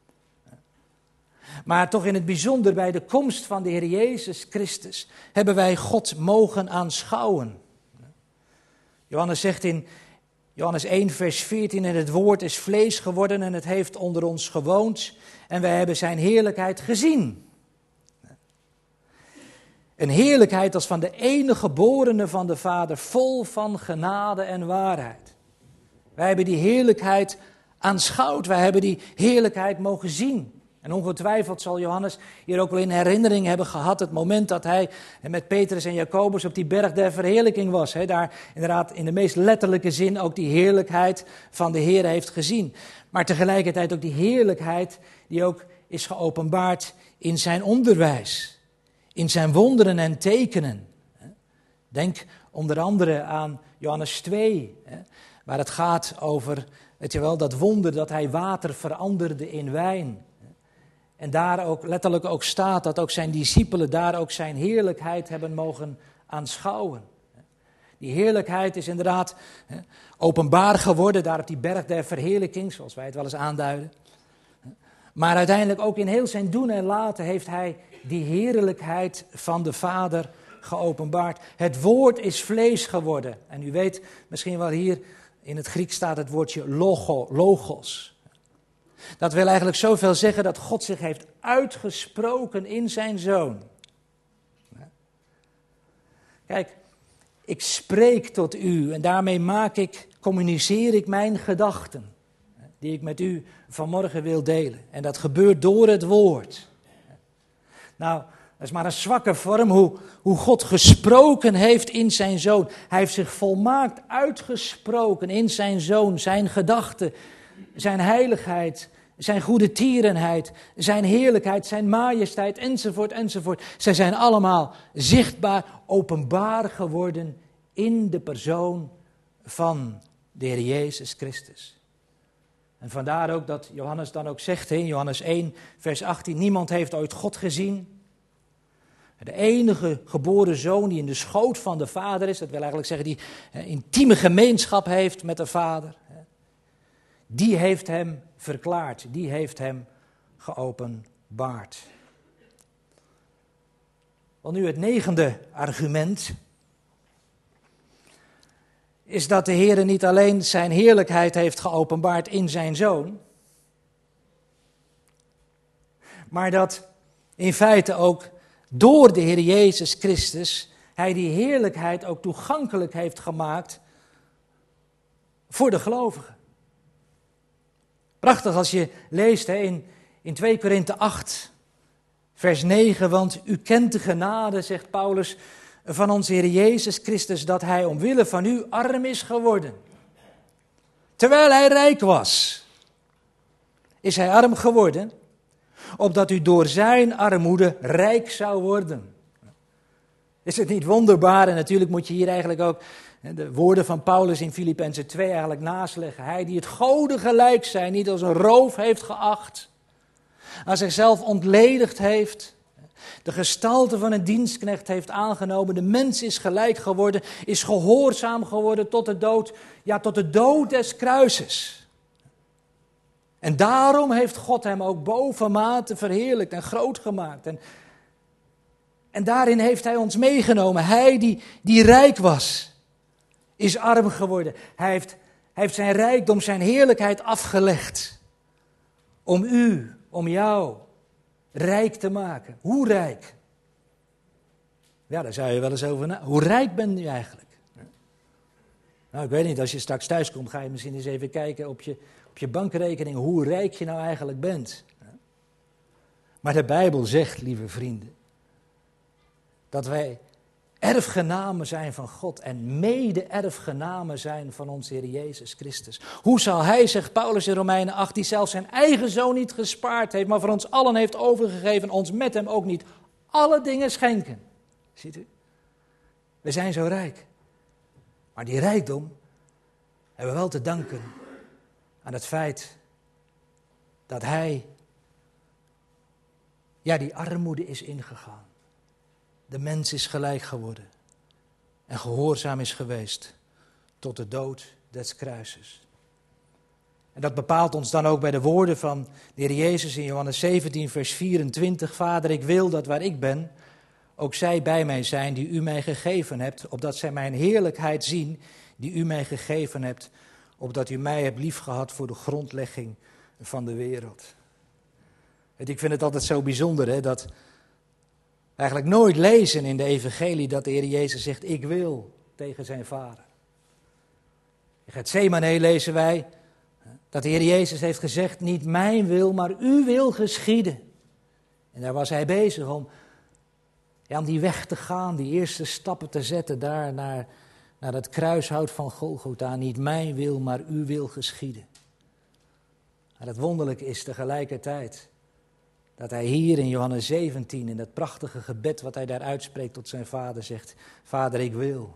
Maar toch in het bijzonder bij de komst van de Heer Jezus Christus hebben wij God mogen aanschouwen. Johannes zegt in Johannes één vers veertien, en het woord is vlees geworden en het heeft onder ons gewoond en wij hebben zijn heerlijkheid gezien. Een heerlijkheid als van de enige geborene van de Vader, vol van genade en waarheid. Wij hebben die heerlijkheid aanschouwd, wij hebben die heerlijkheid mogen zien. En ongetwijfeld zal Johannes hier ook wel in herinnering hebben gehad het moment dat hij met Petrus en Jacobus op die berg der verheerlijking was. He, daar inderdaad in de meest letterlijke zin ook die heerlijkheid van de Heer heeft gezien. Maar tegelijkertijd ook die heerlijkheid die ook is geopenbaard in zijn onderwijs. In zijn wonderen en tekenen. Denk onder andere aan Johannes twee, waar het gaat over, weet je wel, dat wonder dat hij water veranderde in wijn. En daar ook letterlijk ook staat dat ook zijn discipelen daar ook zijn heerlijkheid hebben mogen aanschouwen. Die heerlijkheid is inderdaad hè, openbaar geworden daar op die berg der verheerlijking, zoals wij het wel eens aanduiden. Maar uiteindelijk ook in heel zijn doen en laten heeft hij die heerlijkheid van de Vader geopenbaard. Het woord is vlees geworden. En u weet misschien wel hier in het Grieks staat het woordje logo, logos. Dat wil eigenlijk zoveel zeggen dat God zich heeft uitgesproken in zijn Zoon. Kijk, ik spreek tot u en daarmee maak ik, communiceer ik mijn gedachten. Die ik met u vanmorgen wil delen. En dat gebeurt door het woord. Nou, dat is maar een zwakke vorm hoe, hoe God gesproken heeft in zijn Zoon. Hij heeft zich volmaakt uitgesproken in zijn Zoon, zijn gedachten, zijn heiligheid, zijn goede tierenheid, zijn heerlijkheid, zijn majesteit, enzovoort, enzovoort. Zij zijn allemaal zichtbaar, openbaar geworden in de persoon van de Heer Jezus Christus. En vandaar ook dat Johannes dan ook zegt in Johannes één, vers achttien, niemand heeft ooit God gezien. De enige geboren zoon die in de schoot van de Vader is, dat wil eigenlijk zeggen die intieme gemeenschap heeft met de Vader. Die heeft hem verklaard, die heeft hem geopenbaard. Wel nu het negende argument is dat de Heer niet alleen zijn heerlijkheid heeft geopenbaard in zijn Zoon, maar dat in feite ook door de Heer Jezus Christus hij die heerlijkheid ook toegankelijk heeft gemaakt voor de gelovigen. Prachtig als je leest hè, in, in twee Korinthe acht, vers negen, want u kent de genade, zegt Paulus, van onze Heer Jezus Christus, dat hij omwille van u arm is geworden. Terwijl hij rijk was, is hij arm geworden, opdat u door zijn armoede rijk zou worden. Is het niet wonderbaar? En natuurlijk moet je hier eigenlijk ook de woorden van Paulus in Filippenzen twee eigenlijk naastleggen. Hij die het goden gelijk zijn, niet als een roof heeft geacht, aan zichzelf ontledigd heeft, de gestalte van een dienstknecht heeft aangenomen, de mens is gelijk geworden, is gehoorzaam geworden tot de dood, ja tot de dood des kruises. En daarom heeft God hem ook bovenmate verheerlijkt en groot gemaakt. En En daarin heeft hij ons meegenomen. Hij die, die rijk was, is arm geworden. Hij heeft, hij heeft zijn rijkdom, zijn heerlijkheid afgelegd. Om u, om jou, rijk te maken. Hoe rijk? Ja, daar zou je wel eens over na. Hoe rijk ben je eigenlijk? Nou, ik weet niet, als je straks thuis komt, ga je misschien eens even kijken op je, op je bankrekening hoe rijk je nou eigenlijk bent. Maar de Bijbel zegt, lieve vrienden, dat wij erfgenamen zijn van God en mede-erfgenamen zijn van onze Heer Jezus Christus. Hoe zal hij, zegt Paulus in Romeinen acht, die zelfs zijn eigen zoon niet gespaard heeft, maar voor ons allen heeft overgegeven, ons met hem ook niet alle dingen schenken. Ziet u? We zijn zo rijk. Maar die rijkdom hebben we wel te danken aan het feit dat hij, ja, die armoede is ingegaan. De mens is gelijk geworden en gehoorzaam is geweest tot de dood des kruises. En dat bepaalt ons dan ook bij de woorden van de Heer Jezus in Johannes zeventien, vers vierentwintig. Vader, ik wil dat waar ik ben, ook zij bij mij zijn die u mij gegeven hebt, opdat zij mijn heerlijkheid zien die u mij gegeven hebt, opdat u mij hebt liefgehad voor de grondlegging van de wereld. En ik vind het altijd zo bijzonder, hè, dat we eigenlijk nooit lezen in de evangelie dat de Heer Jezus zegt, ik wil, tegen zijn vader. In Getsemane lezen wij dat de Heer Jezus heeft gezegd, niet mijn wil, maar uw wil geschieden. En daar was hij bezig om, ja, om die weg te gaan, die eerste stappen te zetten daar naar, naar het kruishout van Golgotha. Niet mijn wil, maar uw wil geschieden. En het wonderlijke is tegelijkertijd dat hij hier in Johannes zeventien, in dat prachtige gebed wat hij daar uitspreekt tot zijn vader, zegt, Vader, ik wil.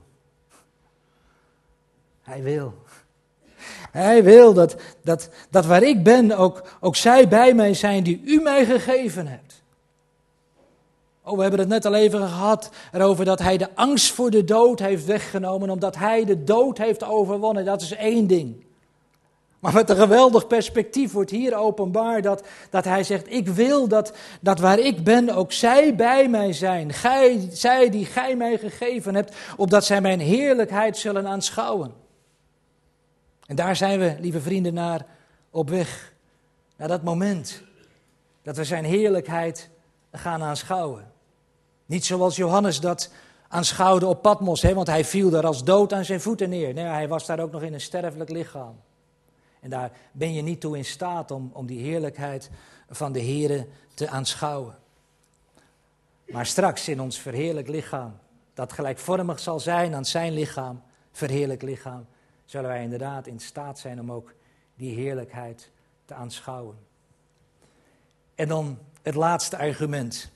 Hij wil. Hij wil dat, dat, dat waar ik ben ook, ook zij bij mij zijn die u mij gegeven hebt. Oh, we hebben het net al even gehad erover dat hij de angst voor de dood heeft weggenomen, omdat hij de dood heeft overwonnen. Dat is één ding. Maar met een geweldig perspectief wordt hier openbaar dat, dat hij zegt, ik wil dat, dat waar ik ben ook zij bij mij zijn. Gij, zij die gij mij gegeven hebt, opdat zij mijn heerlijkheid zullen aanschouwen. En daar zijn we, lieve vrienden, naar op weg. Naar dat moment dat we zijn heerlijkheid gaan aanschouwen. Niet zoals Johannes dat aanschouwde op Patmos, hè, want hij viel daar als dood aan zijn voeten neer. Nee, hij was daar ook nog in een sterfelijk lichaam. En daar ben je niet toe in staat om, om die heerlijkheid van de Here te aanschouwen. Maar straks in ons verheerlijk lichaam, dat gelijkvormig zal zijn aan zijn lichaam, verheerlijk lichaam, zullen wij inderdaad in staat zijn om ook die heerlijkheid te aanschouwen. En dan het laatste argument.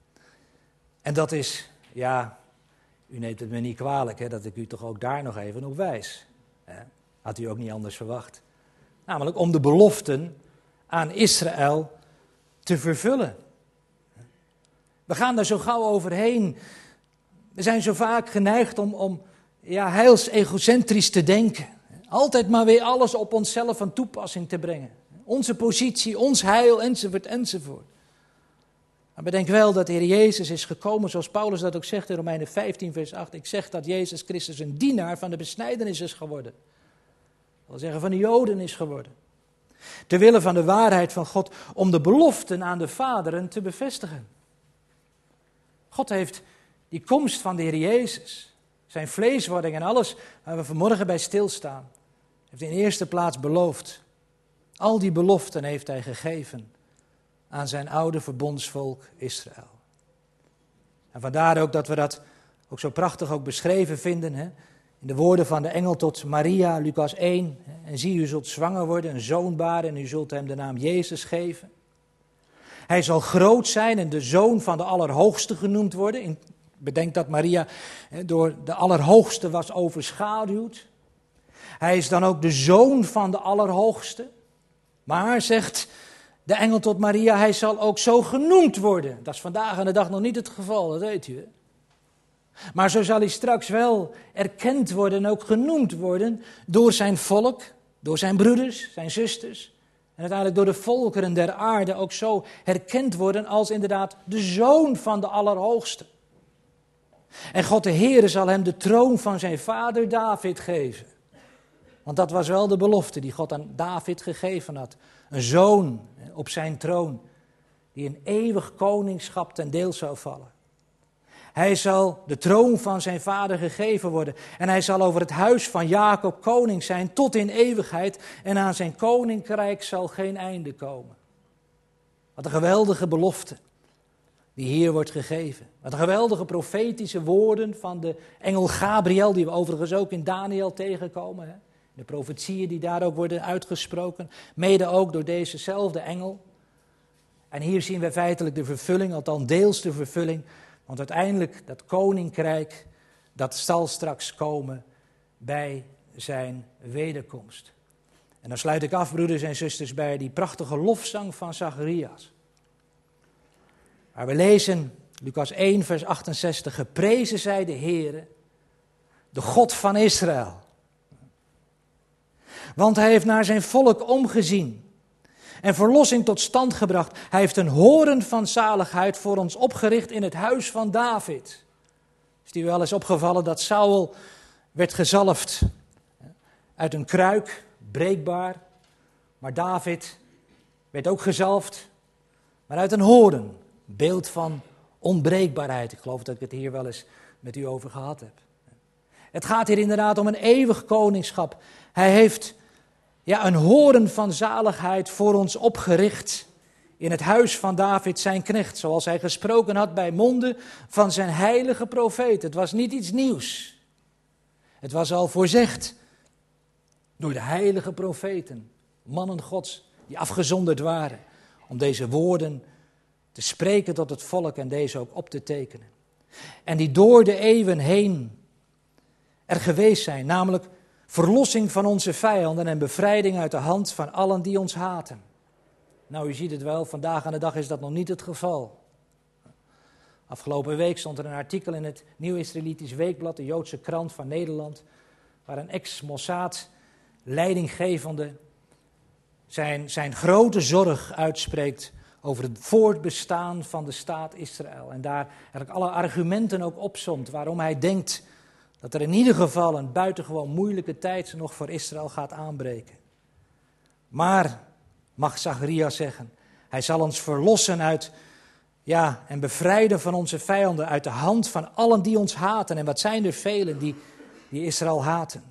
En dat is, ja, u neemt het me niet kwalijk, hè, dat ik u toch ook daar nog even op wijs. Hè? Had u ook niet anders verwacht. Namelijk om de beloften aan Israël te vervullen. We gaan daar zo gauw overheen. We zijn zo vaak geneigd om, om ja, heils-egocentrisch te denken. Altijd maar weer alles op onszelf van toepassing te brengen. Onze positie, ons heil, enzovoort, enzovoort. Maar bedenk wel dat de Heer Jezus is gekomen, zoals Paulus dat ook zegt in Romeinen vijftien, vers acht. Ik zeg dat Jezus Christus een dienaar van de besnijdenis is geworden. Dat wil zeggen van de Joden is geworden. Ter wille van de waarheid van God, om de beloften aan de vaderen te bevestigen. God heeft die komst van de Heer Jezus, zijn vleeswording en alles waar we vanmorgen bij stilstaan, heeft in eerste plaats beloofd. Al die beloften heeft hij gegeven aan zijn oude verbondsvolk Israël. En vandaar ook dat we dat ook zo prachtig ook beschreven vinden, hè? In de woorden van de engel tot Maria, Lucas één. En zie, u zult zwanger worden, een zoon baren en u zult hem de naam Jezus geven. Hij zal groot zijn en de zoon van de Allerhoogste genoemd worden. Bedenk dat Maria door de Allerhoogste was overschaduwd. Hij is dan ook de zoon van de Allerhoogste. Maar, zegt de engel tot Maria, hij zal ook zo genoemd worden. Dat is vandaag aan de dag nog niet het geval, dat weet u, hè? Maar zo zal hij straks wel erkend worden en ook genoemd worden door zijn volk, door zijn broeders, zijn zusters. En uiteindelijk door de volkeren der aarde ook zo herkend worden als inderdaad de zoon van de Allerhoogste. En God de Heere zal hem de troon van zijn vader David geven. Want dat was wel de belofte die God aan David gegeven had. Een zoon op zijn troon, die een eeuwig koningschap ten deel zou vallen. Hij zal de troon van zijn vader gegeven worden. En hij zal over het huis van Jacob koning zijn tot in eeuwigheid. En aan zijn koninkrijk zal geen einde komen. Wat een geweldige belofte die hier wordt gegeven. Wat een geweldige profetische woorden van de engel Gabriel, die we overigens ook in Daniel tegenkomen. Hè? De profetieën die daar ook worden uitgesproken, mede ook door dezezelfde engel. En hier zien we feitelijk de vervulling, althans deels de vervulling. Want uiteindelijk, dat koninkrijk, dat zal straks komen bij zijn wederkomst. En dan sluit ik af, broeders en zusters, bij die prachtige lofzang van Zacharias. Waar we lezen, Lucas één, vers achtenzestig, geprezen zij de Heere, de God van Israël. Want hij heeft naar zijn volk omgezien en verlossing tot stand gebracht. Hij heeft een horen van zaligheid voor ons opgericht in het huis van David. Is die wel eens opgevallen dat Saul werd gezalfd uit een kruik, breekbaar. Maar David werd ook gezalfd, maar uit een horen. Beeld van onbreekbaarheid. Ik geloof dat ik het hier wel eens met u over gehad heb. Het gaat hier inderdaad om een eeuwig koningschap. Hij heeft ja, een horen van zaligheid voor ons opgericht in het huis van David zijn knecht. Zoals hij gesproken had bij monden van zijn heilige profeet. Het was niet iets nieuws. Het was al voorzegd door de heilige profeten. Mannen Gods die afgezonderd waren om deze woorden te spreken tot het volk en deze ook op te tekenen. En die door de eeuwen heen er geweest zijn, namelijk verlossing van onze vijanden en bevrijding uit de hand van allen die ons haten. Nou, u ziet het wel, vandaag aan de dag is dat nog niet het geval. Afgelopen week stond er een artikel in het Nieuw Israëlitisch Weekblad, de Joodse krant van Nederland, waar een ex-Mossad leidinggevende zijn, zijn grote zorg uitspreekt over het voortbestaan van de staat Israël. En daar eigenlijk alle argumenten ook opsomt waarom hij denkt dat er in ieder geval een buitengewoon moeilijke tijd nog voor Israël gaat aanbreken. Maar, mag Zacharias zeggen, hij zal ons verlossen uit, ja, en bevrijden van onze vijanden uit de hand van allen die ons haten. En wat zijn er velen die, die Israël haten?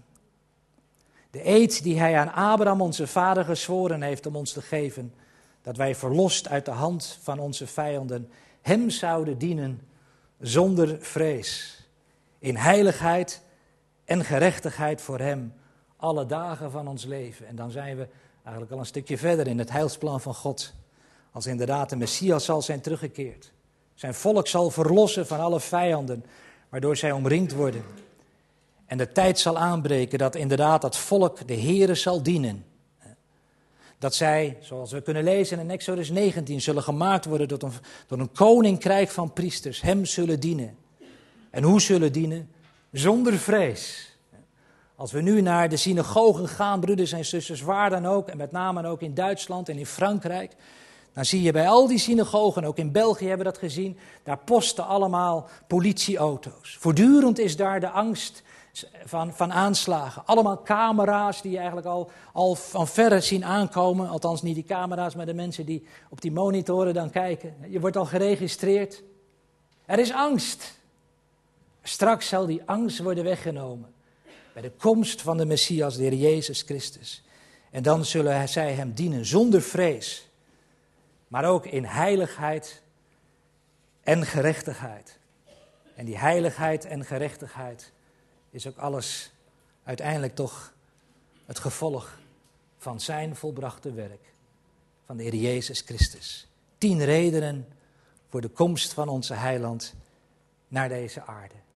De eed die hij aan Abraham, onze vader, gezworen heeft om ons te geven, dat wij verlost uit de hand van onze vijanden hem zouden dienen zonder vrees. In heiligheid en gerechtigheid voor hem alle dagen van ons leven. En dan zijn we eigenlijk al een stukje verder in het heilsplan van God. Als inderdaad de Messias zal zijn teruggekeerd. Zijn volk zal verlossen van alle vijanden waardoor zij omringd worden. En de tijd zal aanbreken dat inderdaad dat volk de Heere zal dienen. Dat zij, zoals we kunnen lezen in Exodus negentien, zullen gemaakt worden tot een, tot een koninkrijk van priesters. Hem zullen dienen. En hoe zullen dienen? Zonder vrees. Als we nu naar de synagogen gaan, broeders en zusters, waar dan ook, en met name ook in Duitsland en in Frankrijk, dan zie je bij al die synagogen, ook in België hebben we dat gezien, daar posten allemaal politieauto's. Voortdurend is daar de angst van, van aanslagen. Allemaal camera's die je eigenlijk al, al van verre zien aankomen. Althans niet die camera's, maar de mensen die op die monitoren dan kijken. Je wordt al geregistreerd. Er is angst. Straks zal die angst worden weggenomen. Bij de komst van de Messias, de Heer Jezus Christus. En dan zullen zij hem dienen zonder vrees. Maar ook in heiligheid en gerechtigheid. En die heiligheid en gerechtigheid is ook alles uiteindelijk toch het gevolg van zijn volbrachte werk. Van de Heer Jezus Christus. Tien redenen voor de komst van onze heiland naar deze aarde.